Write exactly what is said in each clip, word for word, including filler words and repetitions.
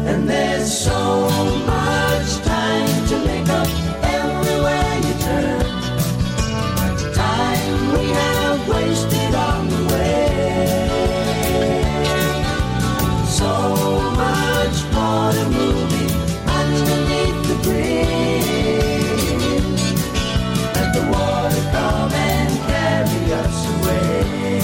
And there's so much time to make up everywhere you turn. Time we have wasted on the way. So much water moving underneath the bridge. Let the water come and carry us away.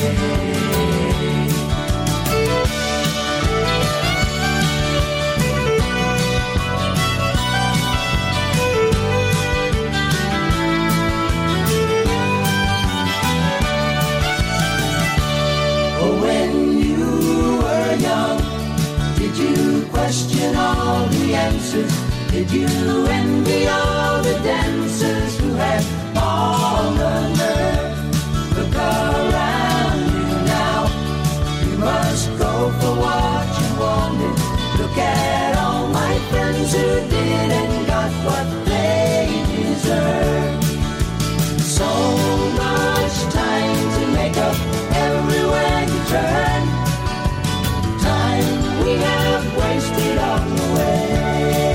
Question all the answers. Did you envy all the dancers who had all the nerve? Look around you now. You must go for what you wanted. Look at all my friends who did and got what they deserve. So much time to make up everywhere you turn. Time we have wasted on the way.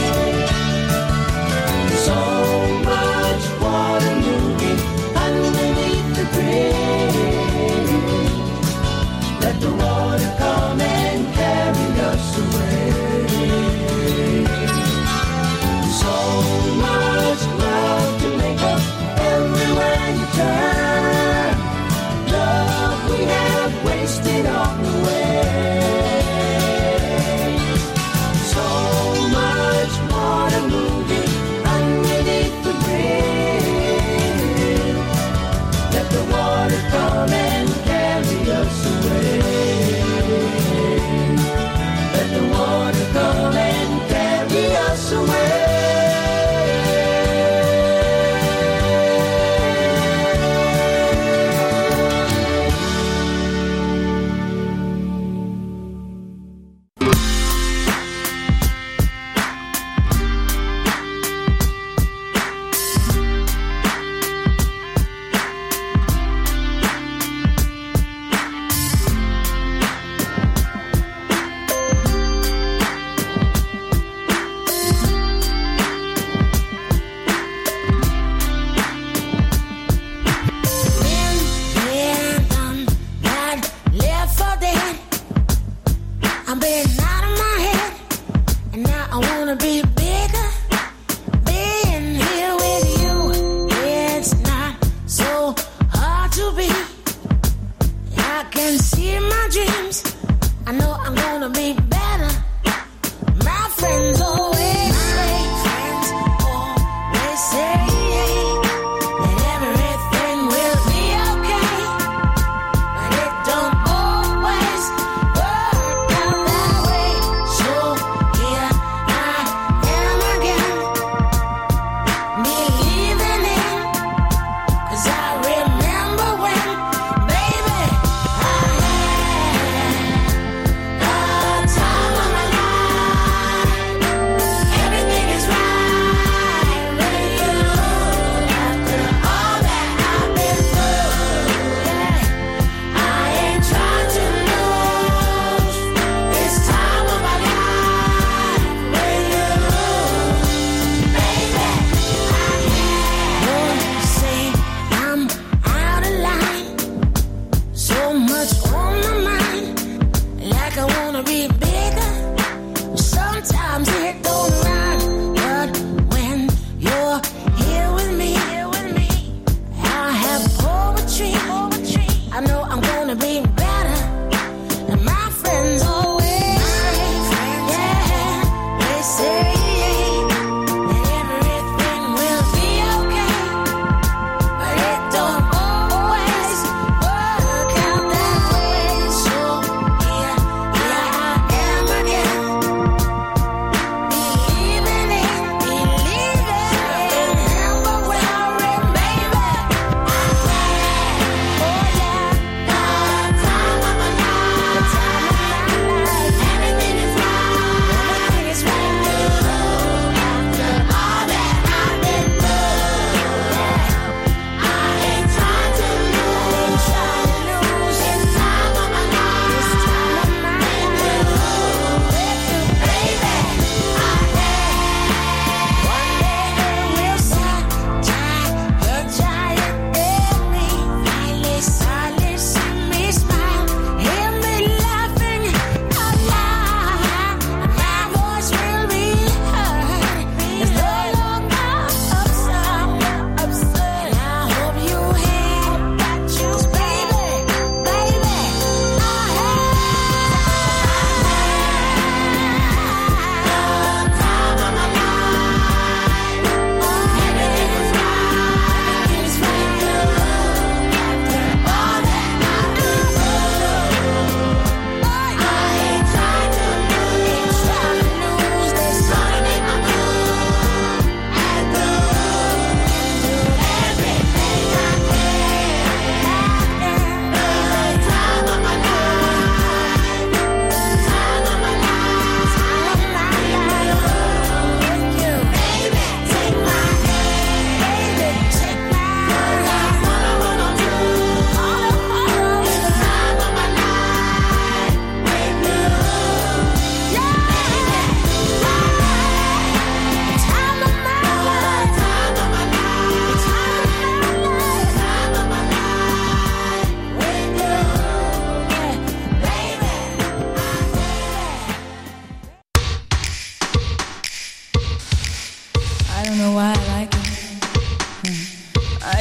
So much water moving underneath the bridge. Let the water come and carry us away. So much love to make up everywhere you turn. Love we have wasted on the way. Come and carry us away. Let the water come and carry us away.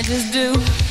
just do.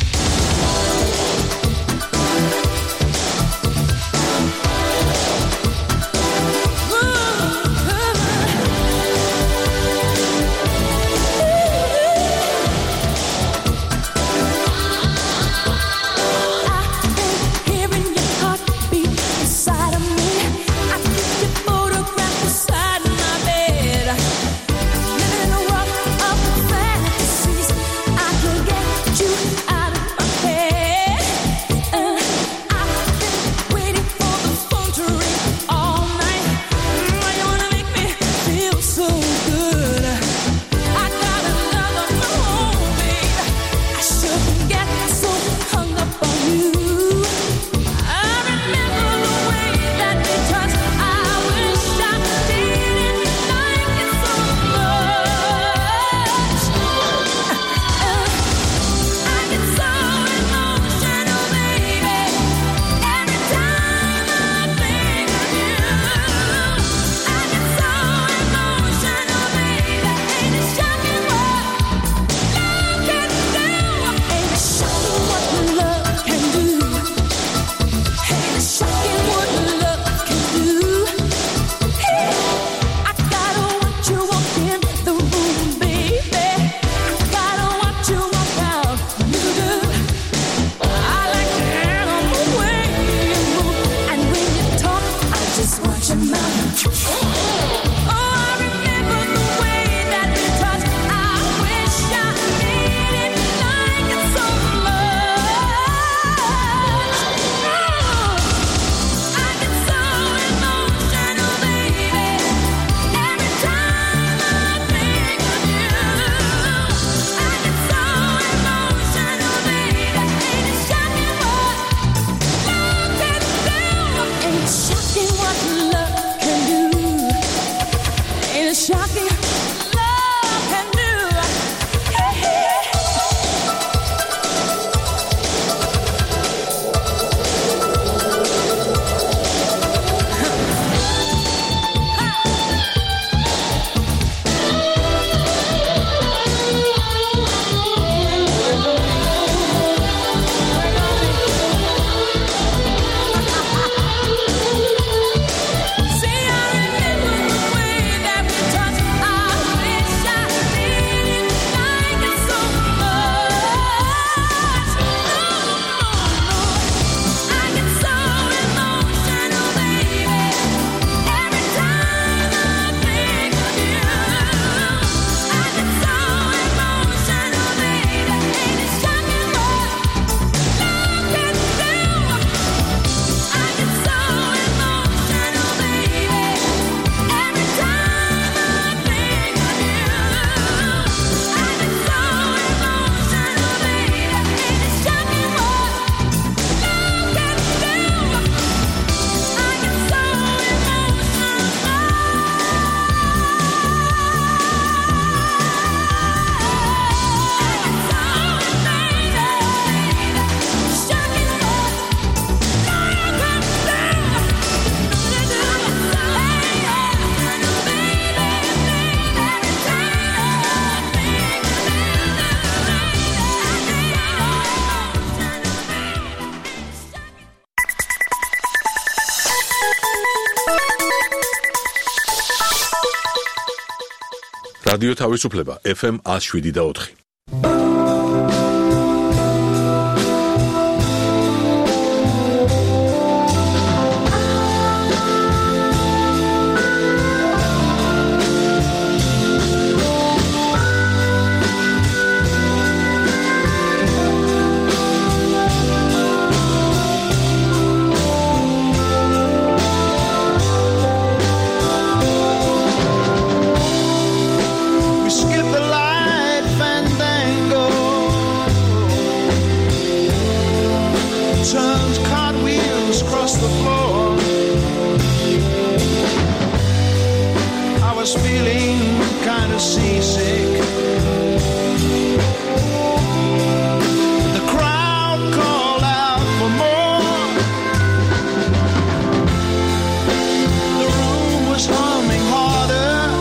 რადიო თავისუფლება ეფ ემ one oh seven და four.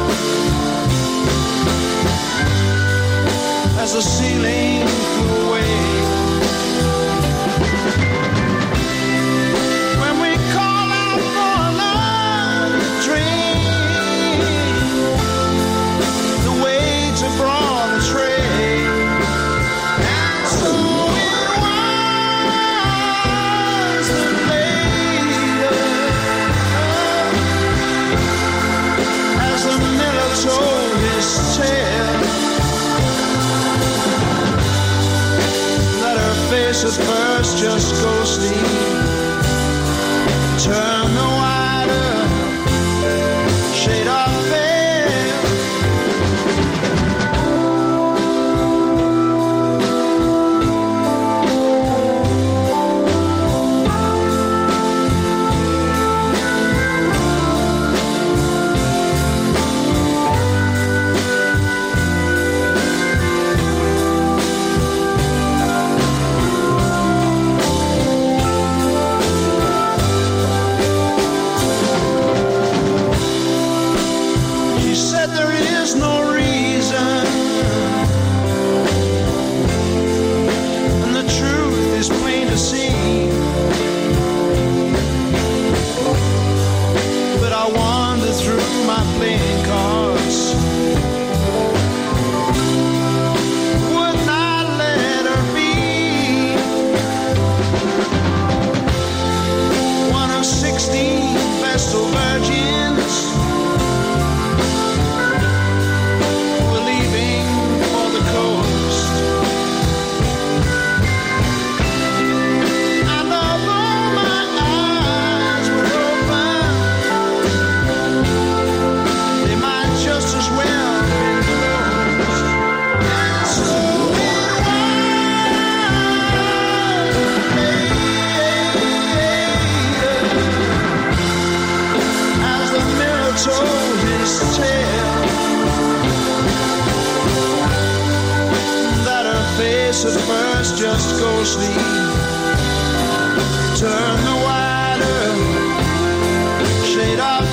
As the ceiling flew away at first just go sleep. Turn the wider shade of pale. At first just go sleep. Turn the wider shade of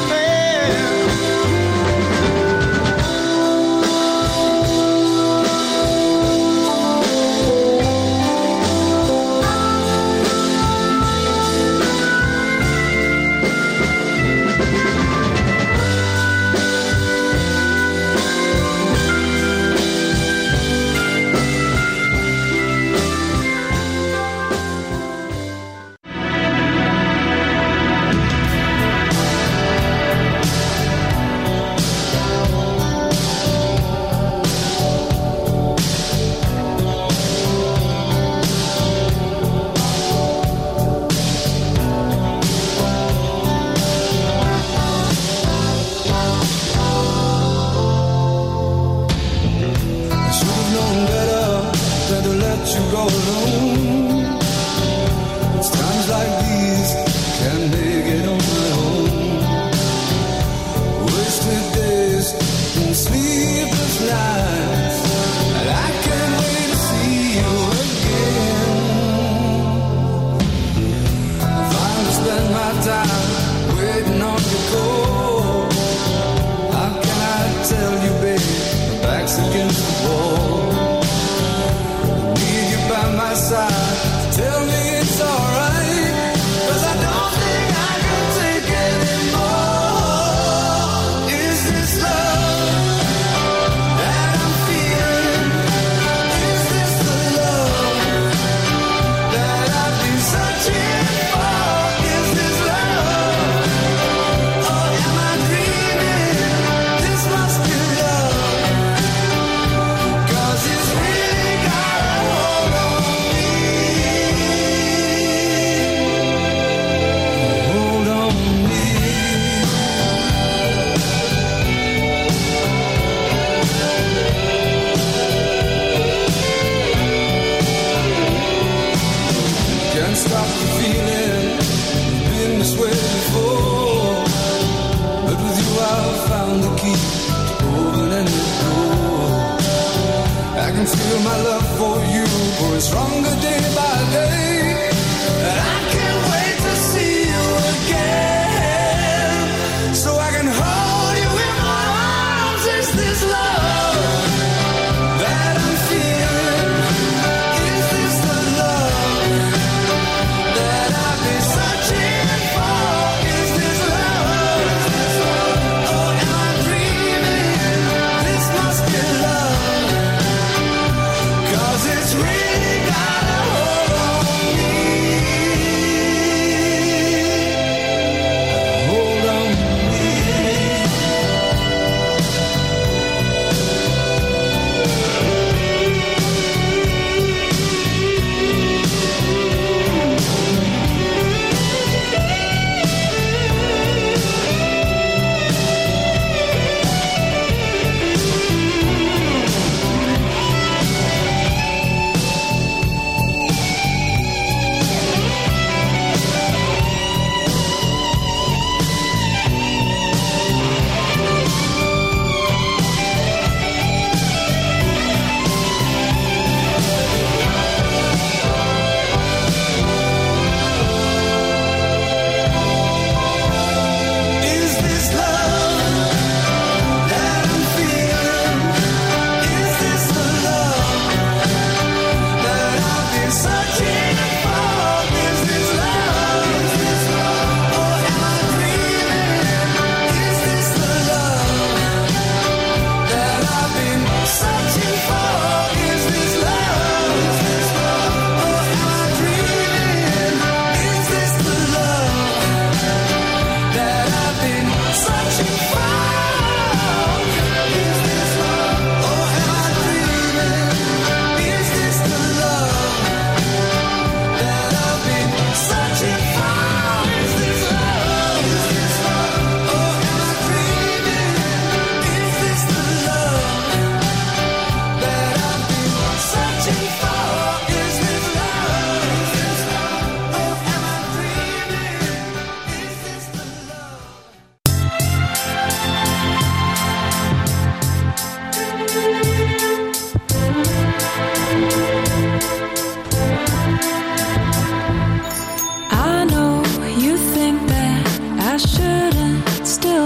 it's really got a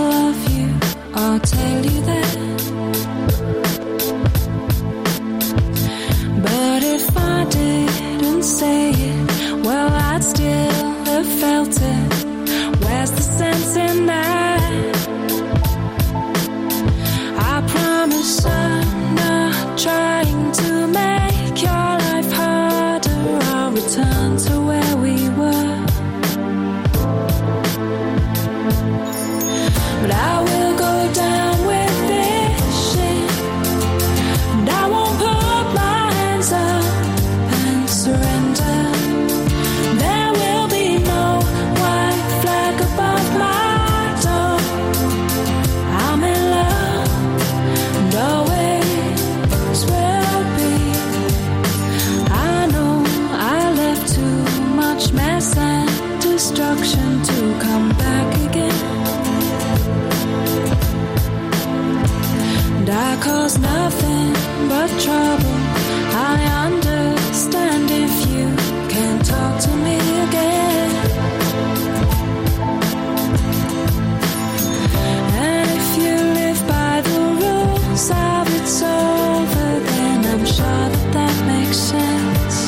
love you, I'll tell you that. But if I didn't say it, well, I'd still have felt it. Where's the sense in that? I promise I'm not trying to make your life harder. I'll return to where we were. But I will go down with this shit, and I won't put my hands up and surrender. There will be no white flag above my door. I'm in love and always will be. I know I left too much mess and destruction to come back again. And I cause nothing but trouble. I understand if you can't talk to me again. And if you live by the rules of it's over, then I'm sure that that makes sense.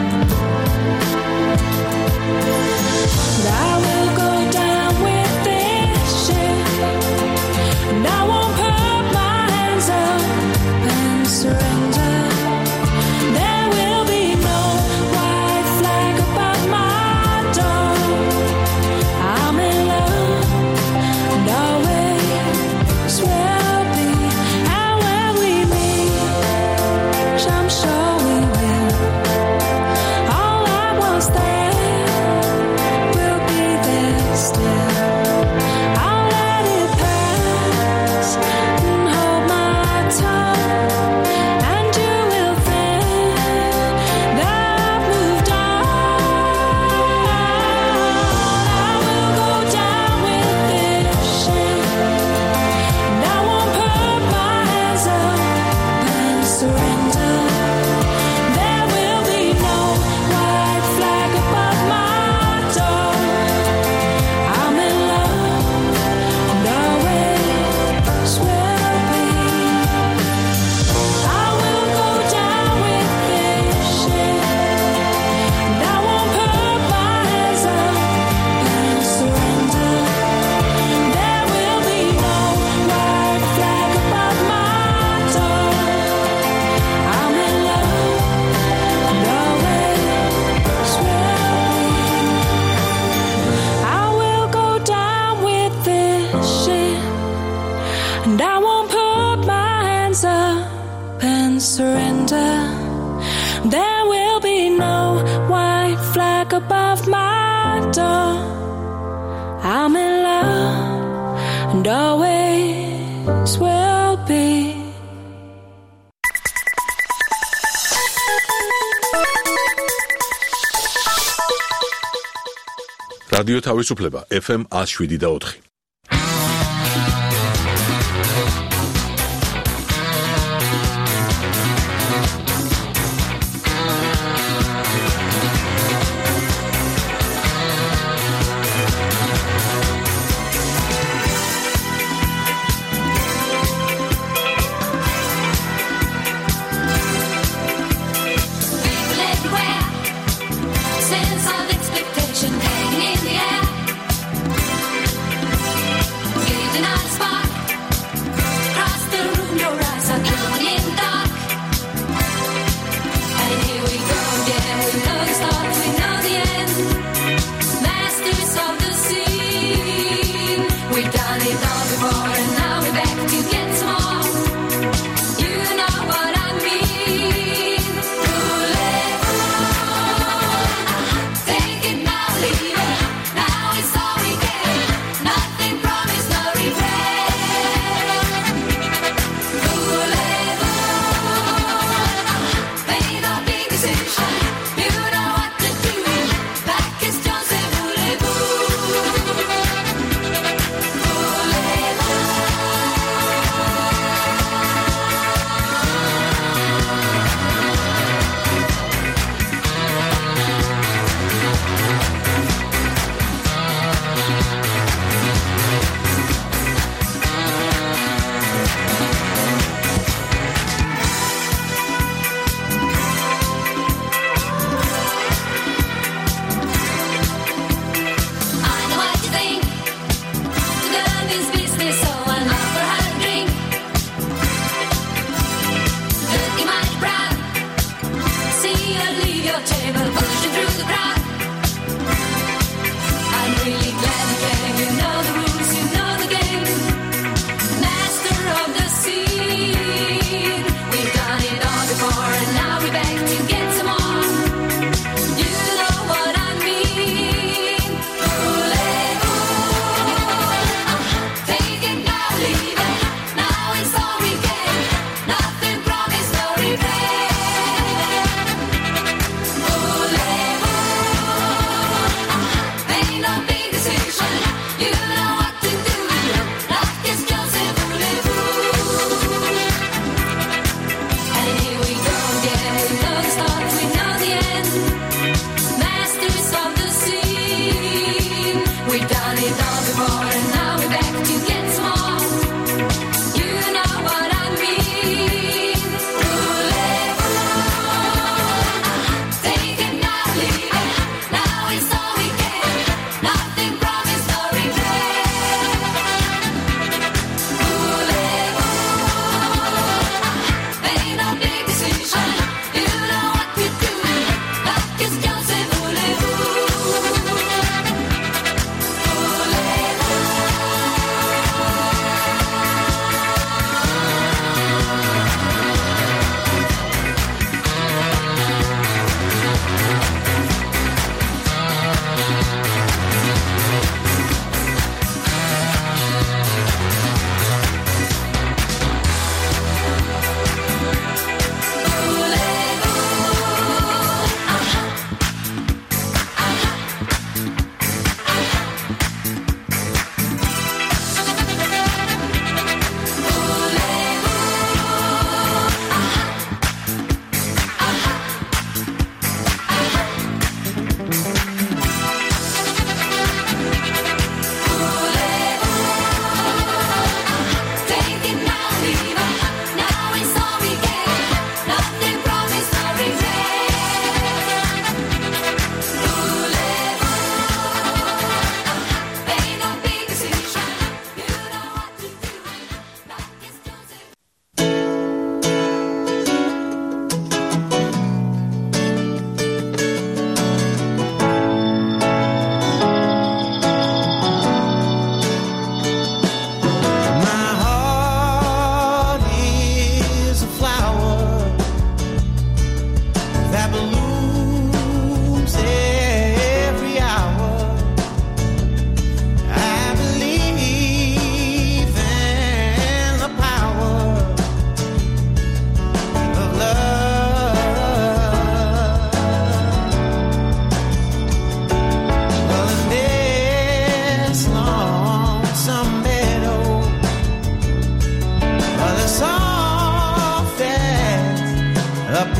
But I will go down with this shit, and I won't put my hands up and surrender. There will be no white flag above my door. I'm in love and always will be. And when we meet, which I'm sure we will, all I was there will be there still. I'll let it pass and hold my tongue, and you will think that I've moved on. I will go down with this shit, and I won't put my hands up and surrender. There will be no white flag above my door. I'm in love and always will be. I will go down with this shit, and I won't put my hands up and surrender. There will be no white flag above my door. I'm in love and always will be. I will go down with this shit, and I won't put my hands up and surrender. There will be no white flag above my door. I'm in love and always will be. რადიო თავისუფლება ეფ ემ one oh seven და four. People everywhere, sense of expectation hanging in the air. Getting out of spark, across the room, your eyes are glowing in the dark. And here we go again, we know the start, we know the end. Masters of the scene, we've done it all before, and now we're back to get some more. You know what I mean. Take it now, leave it. Now it's all we get. Nothing promised, no regret. Made a big decision. You know what to do. Back is Joseph Voulez-vous.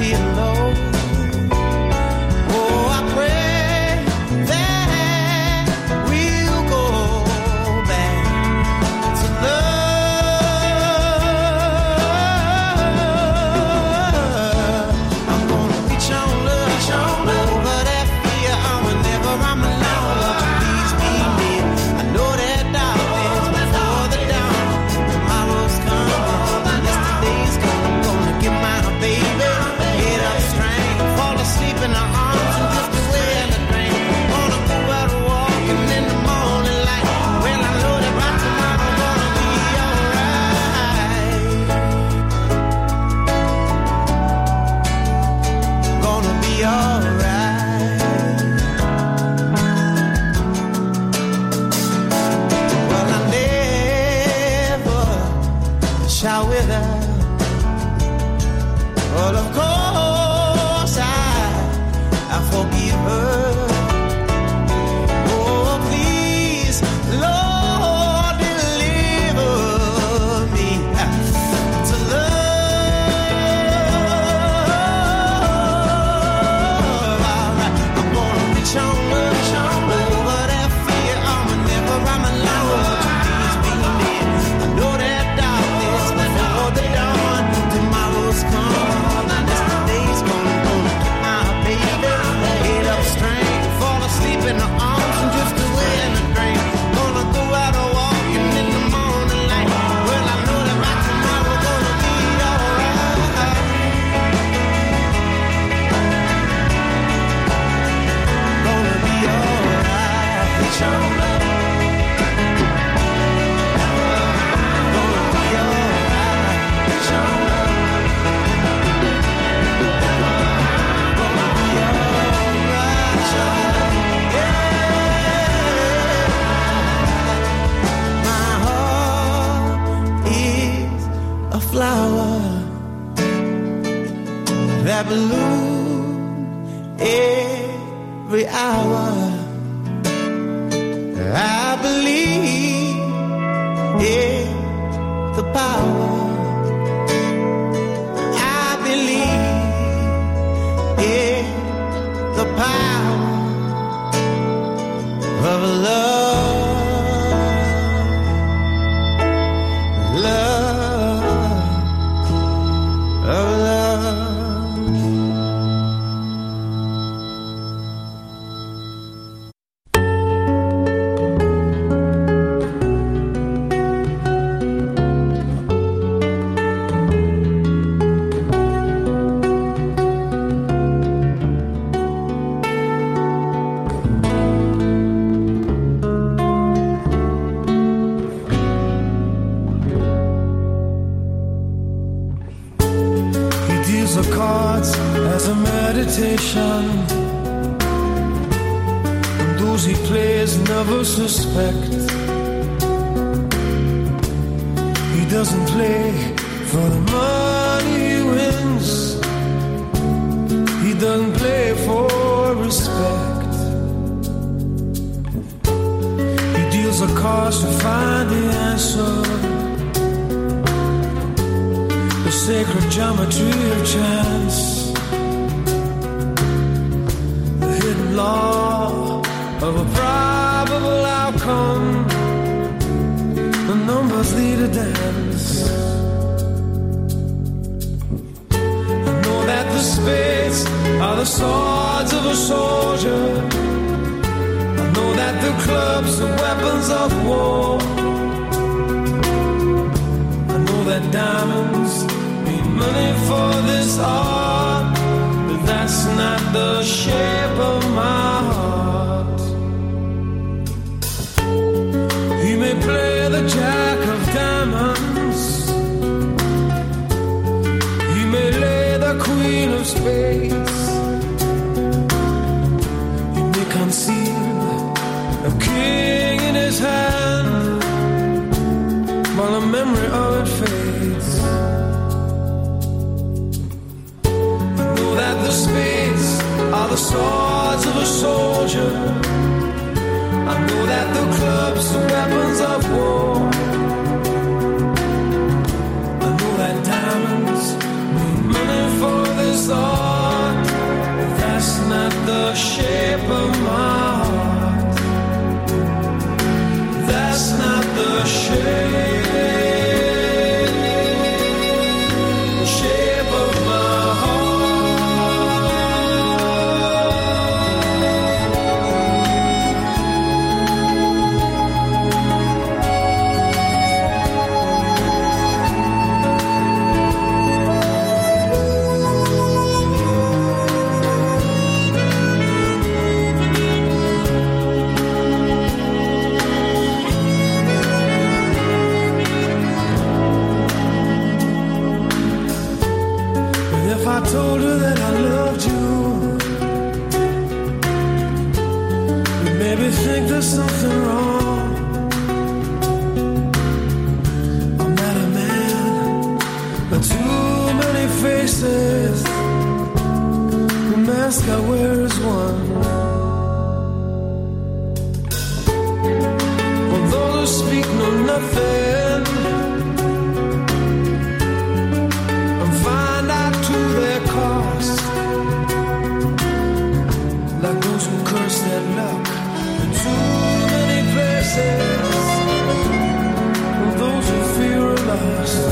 here low. Oh, I pray that we'll go back to love. I'm gonna reach on love, reach on love. Over that fear, I'm whenever I'm alone. Please be near. I know that darkness before the dawn. Tomorrow's coming, yesterday's gone. I'm gonna get my baby, head up straight, fall asleep in her arms and drift away in the rain. Gonna go out walking in the morning light. Well, I know that by tomorrow gonna be alright. Gonna be alright. Well, I never shall wither. But of course I, I forgive her. Oh, please, Lord, deliver me to love. Alright, I'm gonna reach on, reach on over that fear. I'm whenever I'm alone. Please be near. I know that darkness before the dawn. Tomorrow's coming. Yesterday's gone. Gonna get my baby, head up straight, fall asleep in her arms and drift away in the rain. Gonna go out a walking in the morning light. Well, I know that by tomorrow gonna be alright. Gonna be alright. Reach on up. Gonna be alright. Reach on up. Gonna be alright, child. Yeah. My heart is a flower that blooms every hour. I believe in the power. I believe in the power of love, love, of love. He deals the cards as a meditation, and those he plays never suspect. He doesn't play for the money he wins. He doesn't play for respect. He deals the cards to find the answer, the sacred geometry of chance, the hidden law of a probable outcome. The numbers lead a dance. I know that the spades are the swords of a soldier. I know that the clubs are weapons of war. I know that diamonds mean money for this art, but that's not the shape of my heart. He may play the jack of diamonds, he may lay the queen of spades, he may conceal a king in his hand while the memory of it fades. I know that the spades are the swords of a soldier. I know that the clubs are weapons of war. I know that diamonds mean money for this art. told her that I loved you. You made me think there's something wrong. I'm not a man, but too many faces. The mask I wear is one. For those who speak know nothing and find out to their cost, like those who curse their luck in too many places, and those who fear are lost.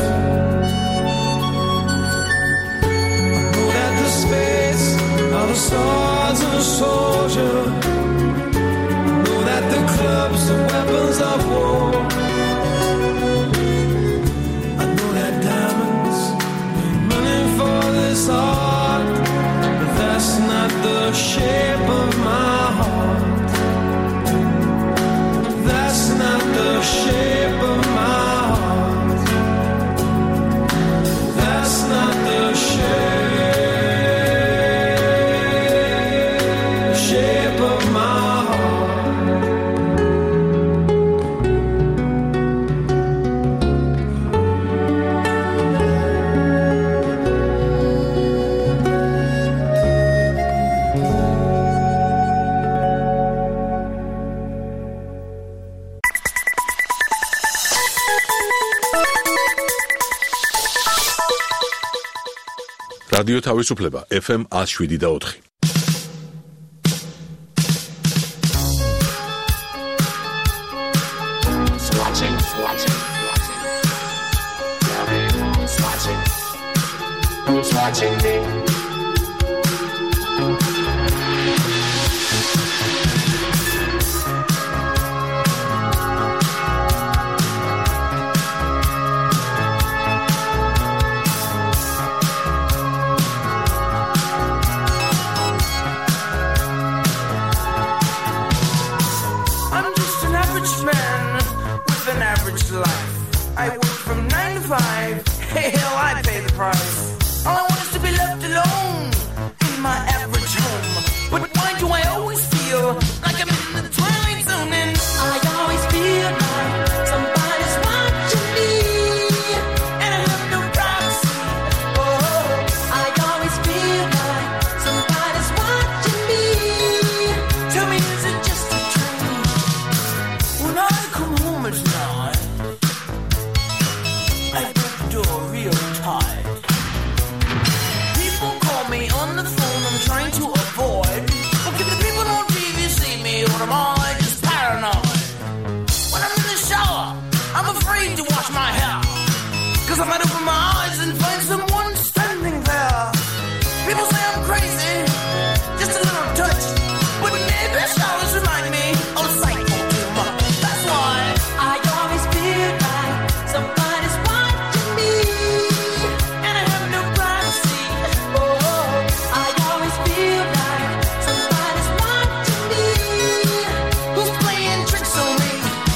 I know that the spades are the stars of a soldier. I know that the clubs are weapons of war. I know that diamonds need money for this art, but that's not the shape of my heart. That's not the shape of my heart. That's not the shape, shape of my heart. რადიო თავისუფლება ეფ ემ one oh seven და four. Swatching, swatching, swatching. Who's watching me? I'm just an average man with an average life. I work from nine to five. Hey, hell, I pay the price. All I want is to be left alone in my average home. But why do I always feel like I'm in the twilight zone? And I always feel like somebody's watching me, and I have no privacy. oh, I always feel like somebody's watching me. Tell me, is it just a dream? When I come home at night, I get the door real tight. People call me on the phone, I'm trying to avoid. Okay, the people on T V see me, or am I just paranoid? When I'm in the shower, I'm afraid to wash my hair, cause I might open my eyes and find someone standing there. People say I'm crazy, just a little touch, but maybe showers remind me of psycho humor. That's why I always feel like somebody's watching me, and I have no privacy. oh, I always feel like somebody's watching me. Who's playing tricks on me?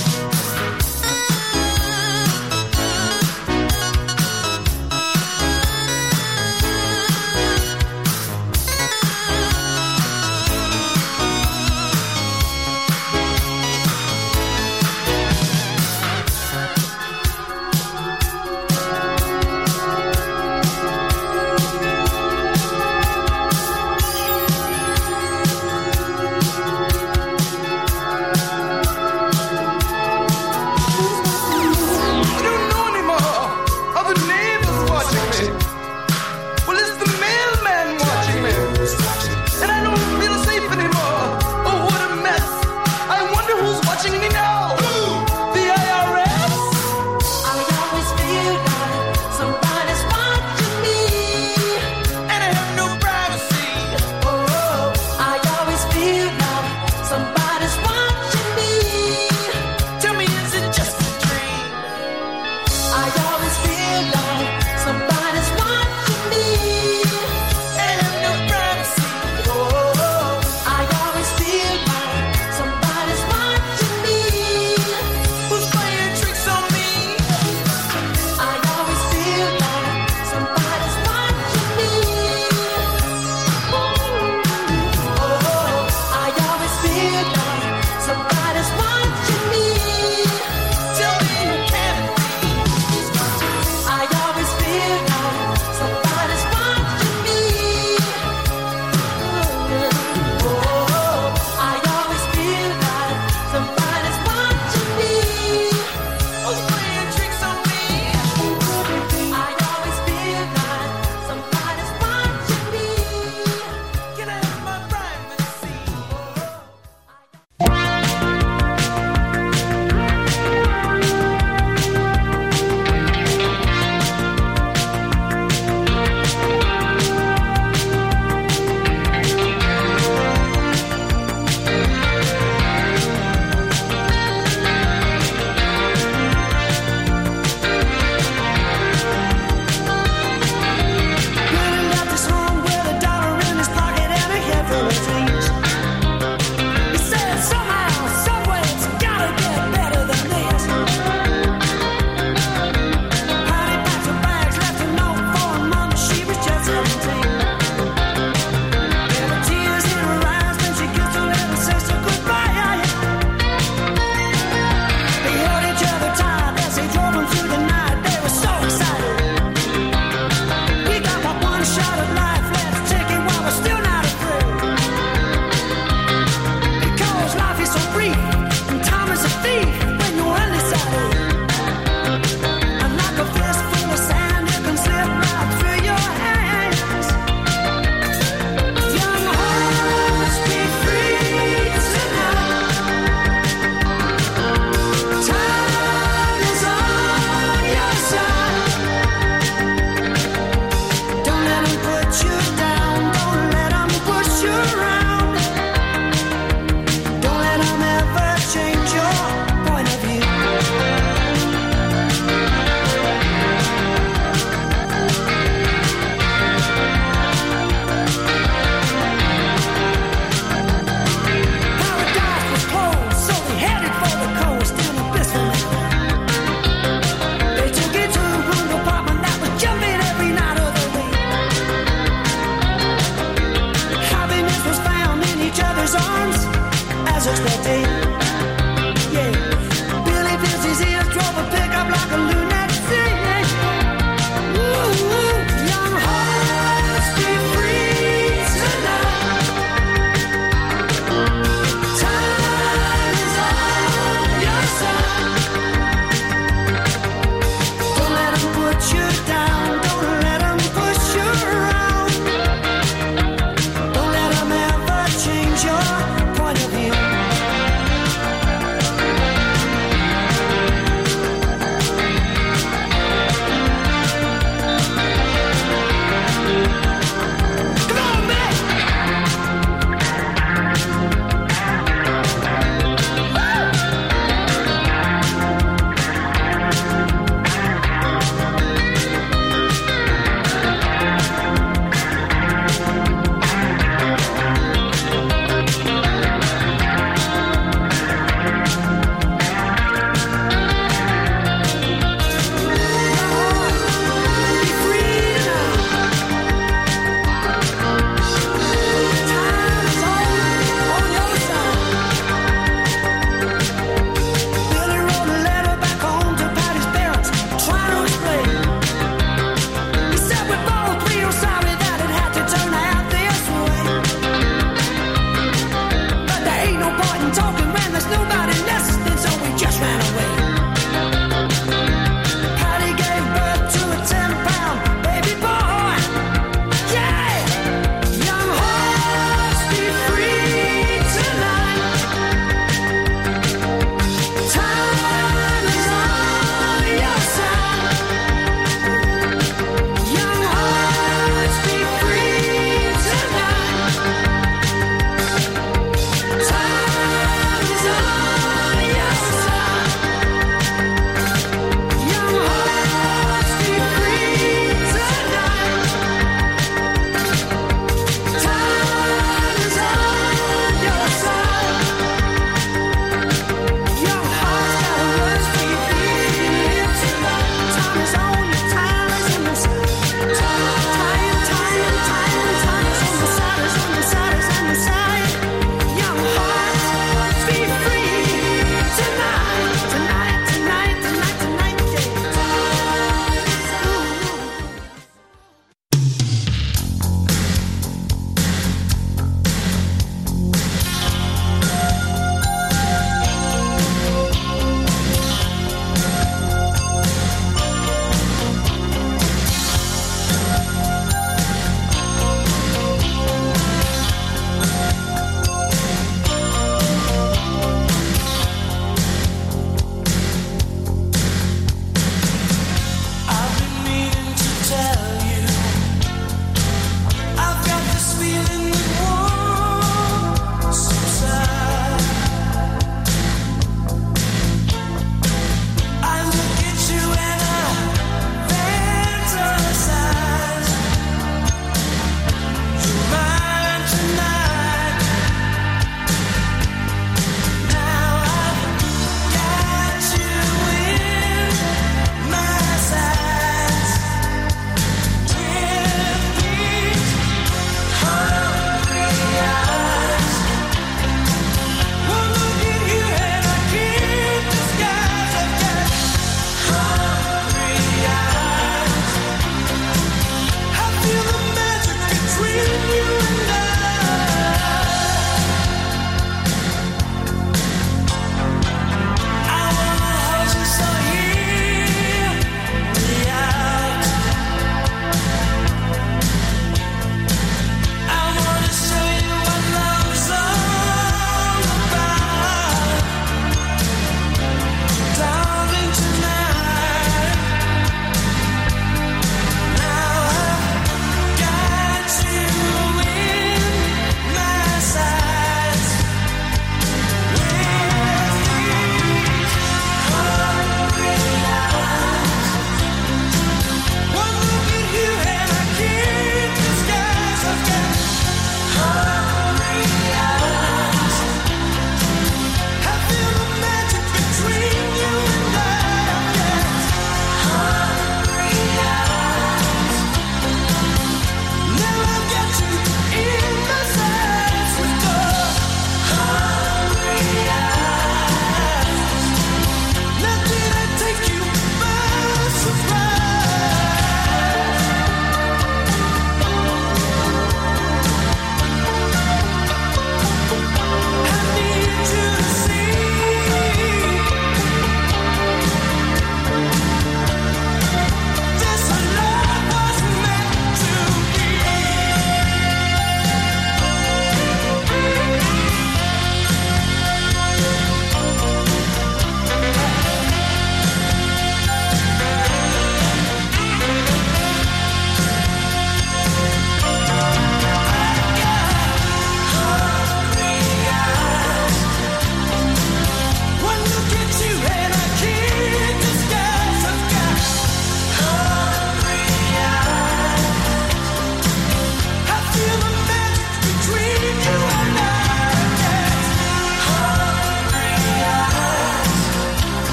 I don't know anymore. Are the neighbors watching me? Well, is the mailman watching me? And I don't feel safe anymore. Oh, what a mess. I wonder who's watching me now. The I R S? I always feel like somebody's watching me, And I have no privacy. oh, I always feel like somebody's watching me. Tell me, is it just a dream? I always feel like somebody's watching me, And I have no privacy. oh, I always feel like somebody's watching me. Who's playing tricks on me? I always feel like somebody's watching me.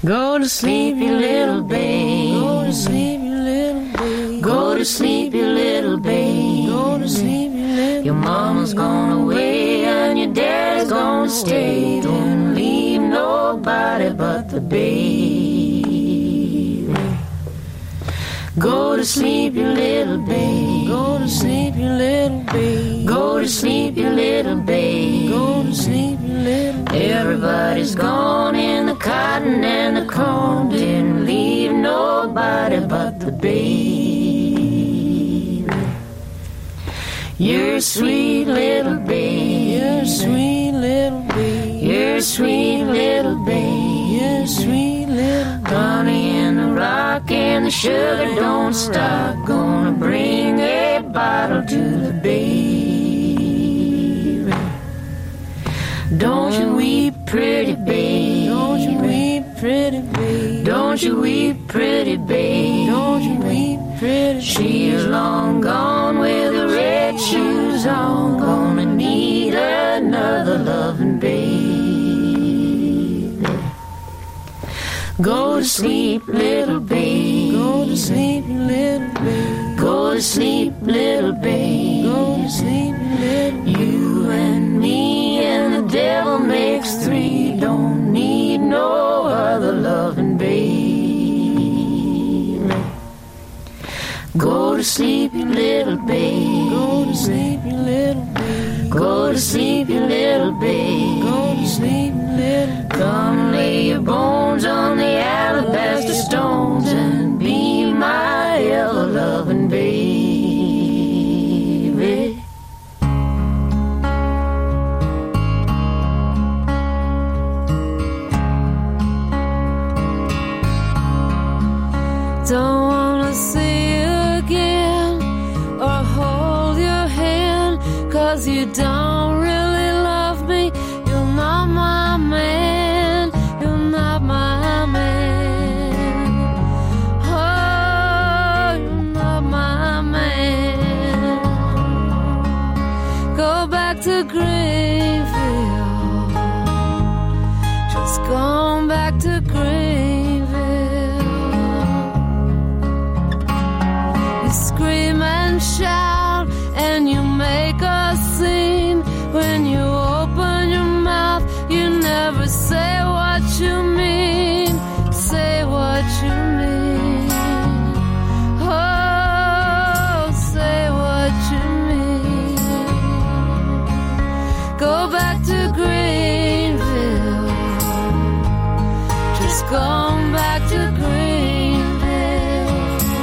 Go to sleep, you little babe. Go to sleep, you little babe. Go to sleep, you little babe. Go to sleep, you little. Your mama's gone away and your dad's gonna stay. Don't leave nobody but the baby. Go to sleep, you little babe. Go to sleep, you little babe. Go to sleep, you little babe. Go to sleep, you little babe. Everybody's gone in the cotton and the corn. Didn't leave nobody but the baby. You're a sweet little babe. You're a sweet little babe. You're a sweet little babe. You're a sweet little babe. Honey in the rock and the sugar don't stop. Gonna bring a bottle to the baby. Don't you weep, pretty babe. Don't you weep, pretty babe. Don't you weep, pretty babe. Don't you weep, pretty babe. She is long gone with the red shoes on. Gonna need another loving baby. Go to sleep, little babe. Go to sleep, little babe. Go to sleep, little babe. Go to sleep, little babe. You and me and the devil makes three. Don't need no other loving baby. Go to sleep, you little babe. Go to sleep, you little babe. Go to sleep, you little babe. Go to sleep, you little babe. Come lay your bones on the alabaster stones and be my ever loving baby. Don't wanna see you again or hold your hand, 'cause you don't really love me. You're not my man. You're not my man. Oh, you're not my man. Go back to Greenville. Just going back to Greenville. You scream and shout and you make a scene. When you open your mouth, you never say what you mean. Say what you mean. Oh, say what you mean. Go back to Greenville. Just going back to Greenville.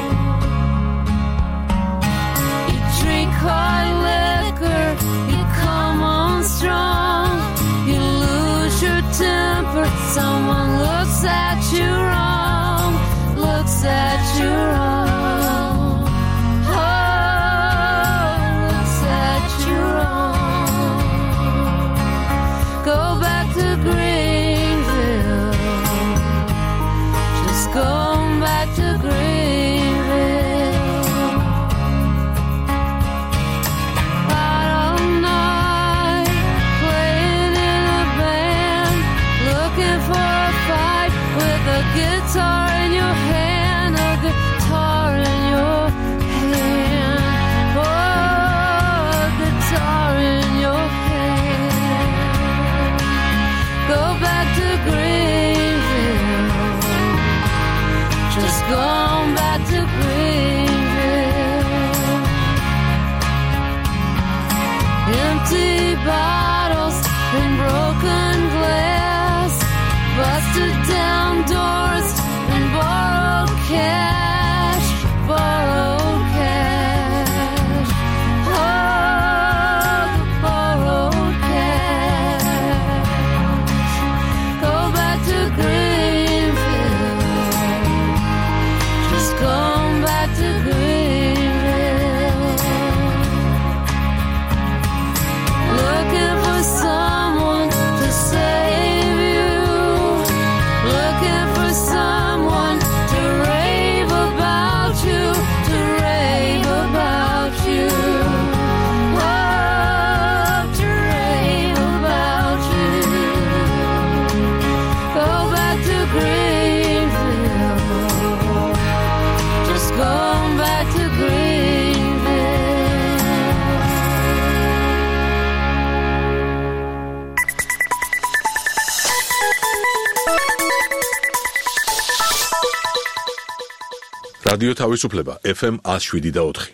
You drink hard liquor, you come on strong, you lose your temper. Someone looks at you wrong, looks at you wrong. Oh, looks at you wrong. Go back to Greenville. Just going back to Greenville. Out all night, playing in a band, looking for a fight with a guitar in your hand, a guitar in your hand. Oh, a guitar in your hand. Go back to Greenville. Just going back to Greenville. Empty bottles and broken glass, busted down doors and borrowed cash, borrowed cash. Oh, the borrowed cash. Go back to Greenville. Just going back to Greenville. Looking for someone to save you. Looking for someone to rave რადიო თავისუფლება ეფ ემ one oh seven და four.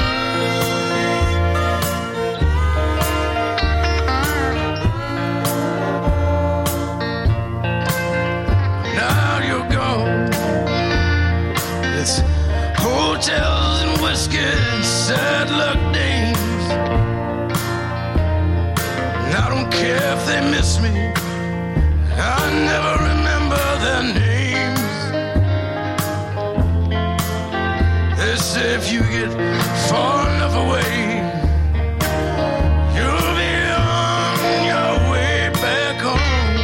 Now you're gone. It's hotels and whiskey and sad luck days. And I don't care if they miss me. I never remember their names. They say if you get far enough away, you'll be on your way back home.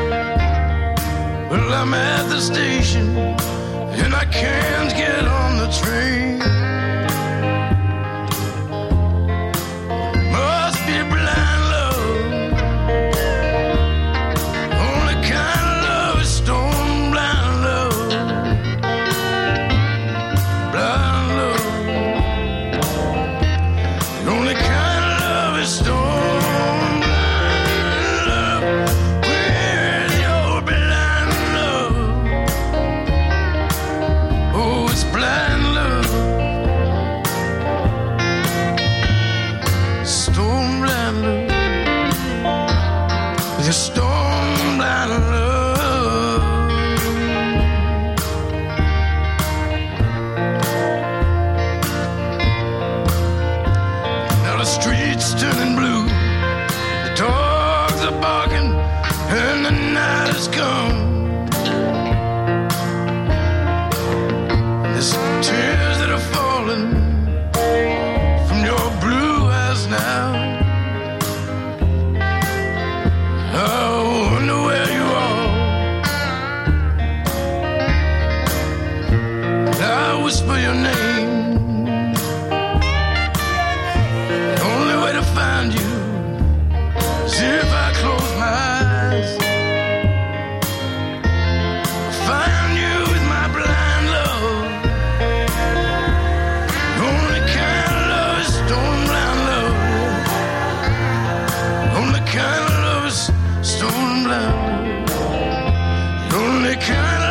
Well, I'm at the station and I can't get on the train. Must be blind love. Only kind of love is stone blind love. Blind love. The only kind of love is stone blind love. Where's your blind love? Oh, it's blind love. Stone blind love. The stone blind love. Now the streets turning blue. The dogs are barking and the night has come. There's tears that are falling from your blue eyes now. I wonder where you are. I whisper your name. The only way to find you is if I close my eyes. Find you with my blind love. The only kind of love is stone blind love. The only kind of love is stone blind love. The only kind